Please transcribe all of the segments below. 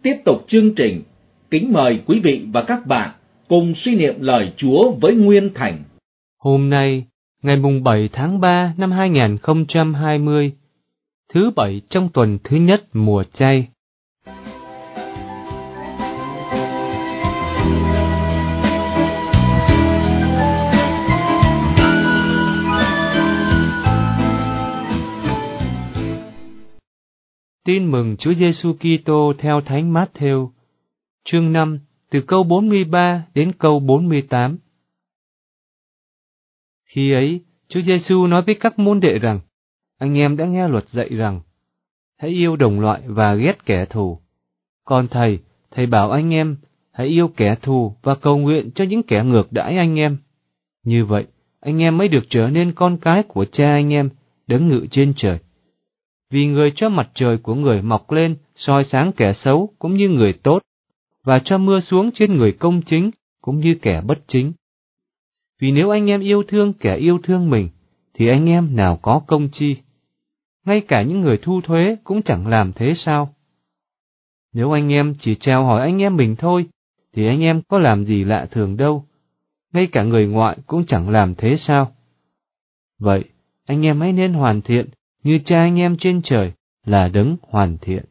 tiếp tục chương trình, kính mời quý vị và các bạn cùng suy niệm lời Chúa với Nguyên Thành. Hôm nay, ngày mùng 7 tháng 3 năm 2020, thứ Bảy trong tuần thứ nhất mùa chay. Tin mừng Chúa Giêsu Kitô theo Thánh Mát-thêu, chương 5, từ câu 43 đến câu 48. Khi ấy, Chúa Giêsu nói với các môn đệ rằng: anh em đã nghe luật dạy rằng: hãy yêu đồng loại và ghét kẻ thù. Còn thầy bảo anh em hãy yêu kẻ thù và cầu nguyện cho những kẻ ngược đãi anh em. Như vậy, anh em mới được trở nên con cái của Cha anh em đấng ngự trên trời. Vì người cho mặt trời của người mọc lên soi sáng kẻ xấu cũng như người tốt, và cho mưa xuống trên người công chính cũng như kẻ bất chính. Vì nếu anh em yêu thương kẻ yêu thương mình, thì anh em nào có công chi? Ngay cả những người thu thuế cũng chẳng làm thế sao? Nếu anh em chỉ chào hỏi anh em mình thôi, thì anh em có làm gì lạ thường đâu. Ngay cả người ngoại cũng chẳng làm thế sao? Vậy, anh em hãy nên hoàn thiện, như Cha anh em trên trời là đấng hoàn thiện.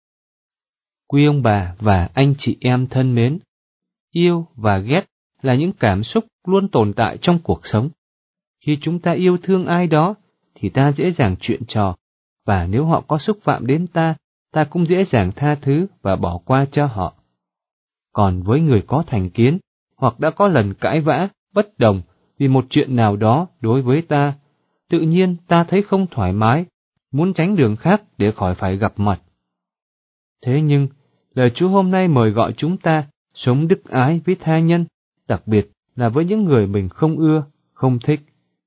Quý ông bà và anh chị em thân mến, yêu và ghét là những cảm xúc luôn tồn tại trong cuộc sống. Khi chúng ta yêu thương ai đó, thì ta dễ dàng chuyện trò, và nếu họ có xúc phạm đến ta, ta cũng dễ dàng tha thứ và bỏ qua cho họ. Còn với người có thành kiến, hoặc đã có lần cãi vã, bất đồng vì một chuyện nào đó đối với ta, tự nhiên ta thấy không thoải mái, muốn tránh đường khác để khỏi phải gặp mặt. Thế nhưng, lời Chúa hôm nay mời gọi chúng ta sống đức ái với tha nhân, đặc biệt là với những người mình không ưa, không thích.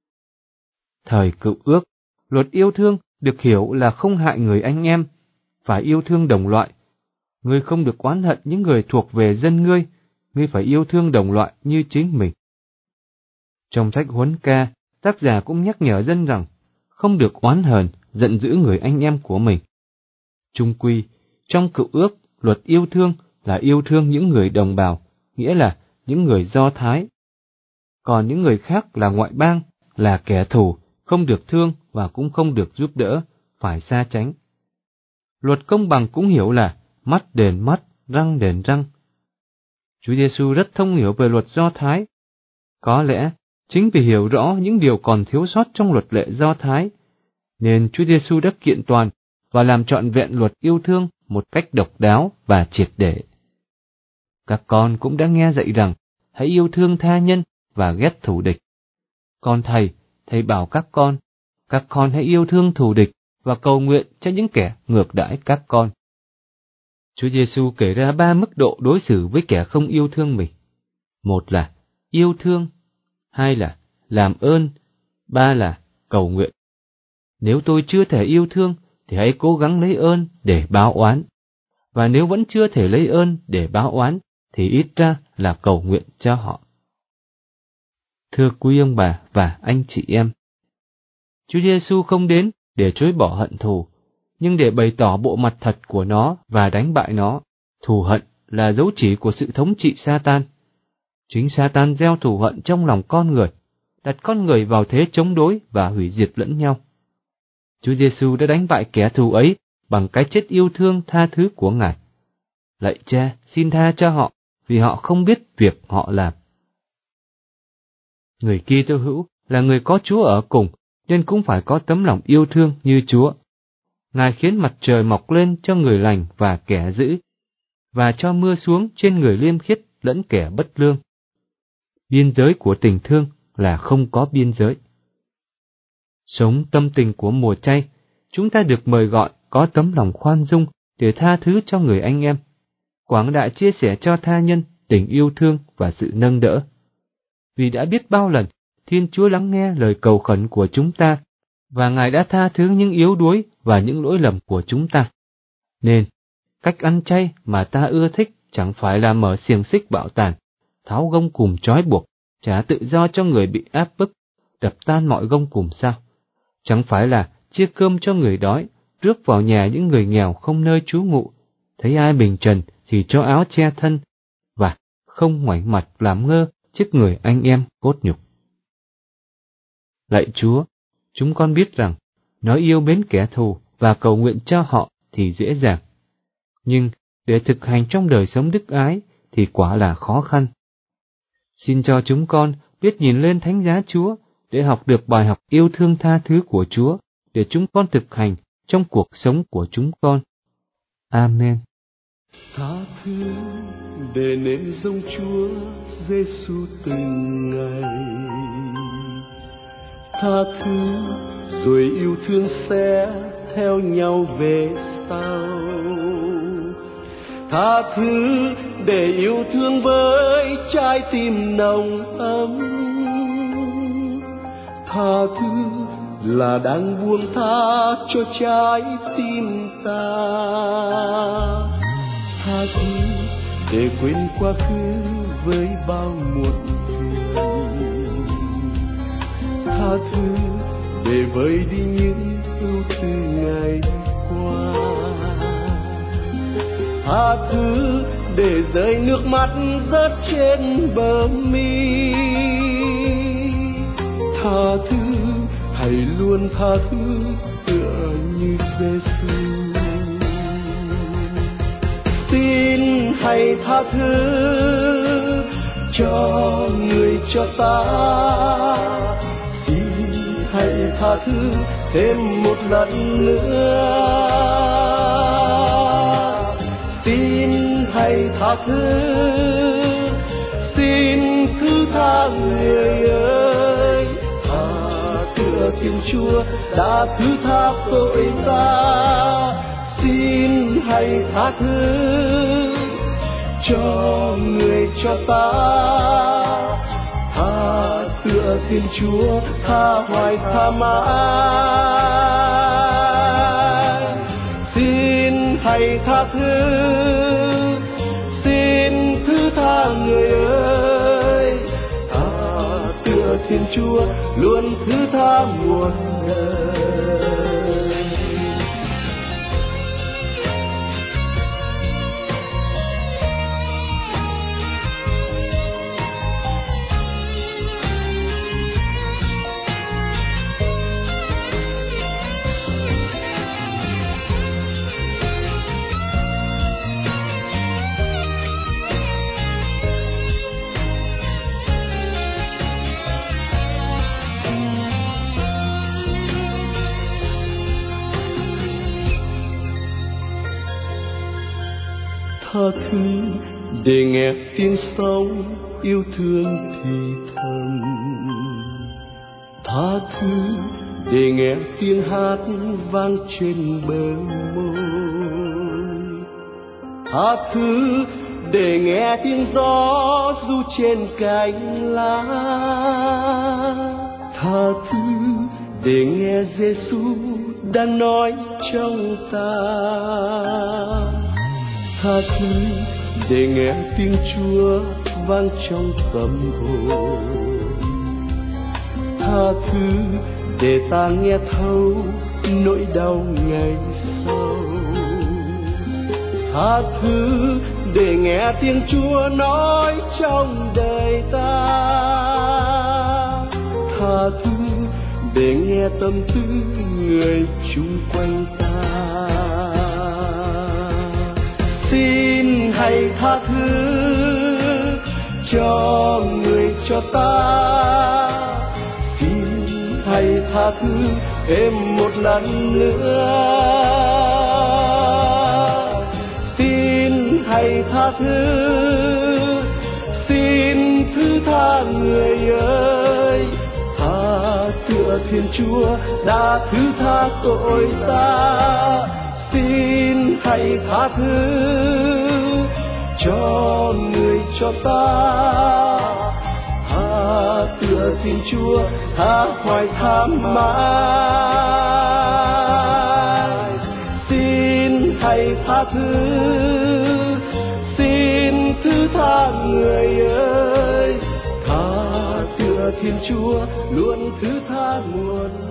Thời Cựu Ước, luật yêu thương được hiểu là không hại người anh em, phải yêu thương đồng loại. Ngươi không được oán hận những người thuộc về dân ngươi phải yêu thương đồng loại như chính mình. Trong sách Huấn Ca, tác giả cũng nhắc nhở dân rằng không được oán hờn, giận dữ người anh em của mình. Chung quy, trong Cựu Ước, luật yêu thương là yêu thương những người đồng bào, nghĩa là những người Do Thái. Còn những người khác là ngoại bang, là kẻ thù, không được thương và cũng không được giúp đỡ, phải xa tránh. Luật công bằng cũng hiểu là mắt đền mắt, răng đền răng. Chúa Giêsu rất thông hiểu về luật Do Thái. Có lẽ chính vì hiểu rõ những điều còn thiếu sót trong luật lệ Do Thái, nên Chúa Giêsu đã kiện toàn và làm trọn vẹn luật yêu thương một cách độc đáo và triệt để. Các con cũng đã nghe dạy rằng hãy yêu thương tha nhân và ghét thù địch. Còn thầy bảo các con hãy yêu thương thù địch và cầu nguyện cho những kẻ ngược đãi các con. Chúa Giêsu kể ra 3 mức độ đối xử với kẻ không yêu thương mình. 1 là yêu thương, 2 là làm ơn, 3 là cầu nguyện. Nếu tôi chưa thể yêu thương, thì hãy cố gắng lấy ơn để báo oán. Và nếu vẫn chưa thể lấy ơn để báo oán, thì ít ra là cầu nguyện cho họ. Thưa quý ông bà và anh chị em, Chúa Giêsu không đến để chối bỏ hận thù, nhưng để bày tỏ bộ mặt thật của nó và đánh bại nó. Thù hận là dấu chỉ của sự thống trị Sa-tan. Chính Sa-tan gieo thù hận trong lòng con người, đặt con người vào thế chống đối và hủy diệt lẫn nhau. Chúa Giêsu đã đánh bại kẻ thù ấy bằng cái chết yêu thương tha thứ của Ngài. Lạy Cha, xin tha cho họ, vì họ không biết việc họ làm. Người Kitô hữu là người có Chúa ở cùng, nên cũng phải có tấm lòng yêu thương như Chúa. Ngài khiến mặt trời mọc lên cho người lành và kẻ dữ, và cho mưa xuống trên người liêm khiết lẫn kẻ bất lương. Biên giới của tình thương là không có biên giới. Sống tâm tình của mùa chay, chúng ta được mời gọi có tấm lòng khoan dung để tha thứ cho người anh em, quảng đại chia sẻ cho tha nhân tình yêu thương và sự nâng đỡ. Vì đã biết bao lần Thiên Chúa lắng nghe lời cầu khẩn của chúng ta, và Ngài đã tha thứ những yếu đuối và những lỗi lầm của chúng ta. Nên, cách ăn chay mà ta ưa thích chẳng phải là mở xiềng xích bạo tàn, tháo gông cùm trói buộc, trả tự do cho người bị áp bức, đập tan mọi gông cùm sao? Chẳng phải là chia cơm cho người đói, rước vào nhà những người nghèo không nơi trú ngụ, thấy ai bình trần thì cho áo che thân, và không ngoảnh mặt làm ngơ trước người anh em cốt nhục. Lạy Chúa, chúng con biết rằng nói yêu mến kẻ thù và cầu nguyện cho họ thì dễ dàng, nhưng để thực hành trong đời sống đức ái thì quả là khó khăn. Xin cho chúng con biết nhìn lên thánh giá Chúa để học được bài học yêu thương tha thứ của Chúa, để chúng con thực hành trong cuộc sống của chúng con. Amen. Tha thứ để nên giống Chúa Giêsu từng ngày. Tha thứ rồi yêu thương sẽ theo nhau về sau. Tha thứ để yêu thương với trái tim nồng ấm. Tha thứ là đang buông tha cho trái tim ta. Tha thứ để quên quá khứ với bao muộn phiền. Tha thứ để vơi đi những ưu tư ngày qua. Tha thứ để rơi nước mắt rớt trên bờ mi. Tha thứ, hãy luôn tha thứ tựa như Giêsu. Xin hãy tha thứ cho người cho ta. Xin hãy tha thứ thêm một lần nữa. Xin hãy tha thứ, xin thứ tha người ơi. Tha tựa Thiên Chúa đã thứ tha tội ta. Xin hãy tha thứ cho người cho ta. Tha tựa Thiên Chúa tha hoài tha mãi. Xin hãy tha thứ, xin thứ tha người ơi. Tha tựa Thiên Chúa luôn thứ tha muôn đời. Tha thứ để nghe tiếng sóng yêu thương thì thầm. Tha thứ để nghe tiếng hát vang trên bờ môi. Tha thứ để nghe tiếng gió ru trên cành lá. Tha thứ để nghe Giêsu đang nói trong ta. Tha thứ để nghe tiếng Chúa vang trong tâm hồn. Tha thứ để ta nghe thấu nỗi đau ngày sau. Tha thứ để nghe tiếng Chúa nói trong đời ta. Tha thứ để nghe tâm tư người chung quanh ta. Xin hãy tha thứ cho người cho ta. Xin hãy tha thứ thêm một lần nữa. Xin hãy tha thứ, xin thứ tha người ơi. Tha tựa Thiên Chúa đã thứ tha tội ta. Xin hãy tha thứ cho người cho ta. Tha tựa Thiên Chúa tha hoài tha mãi. Xin hãy tha thứ, xin thứ tha người ơi. Tha tựa Thiên Chúa luôn thứ tha muôn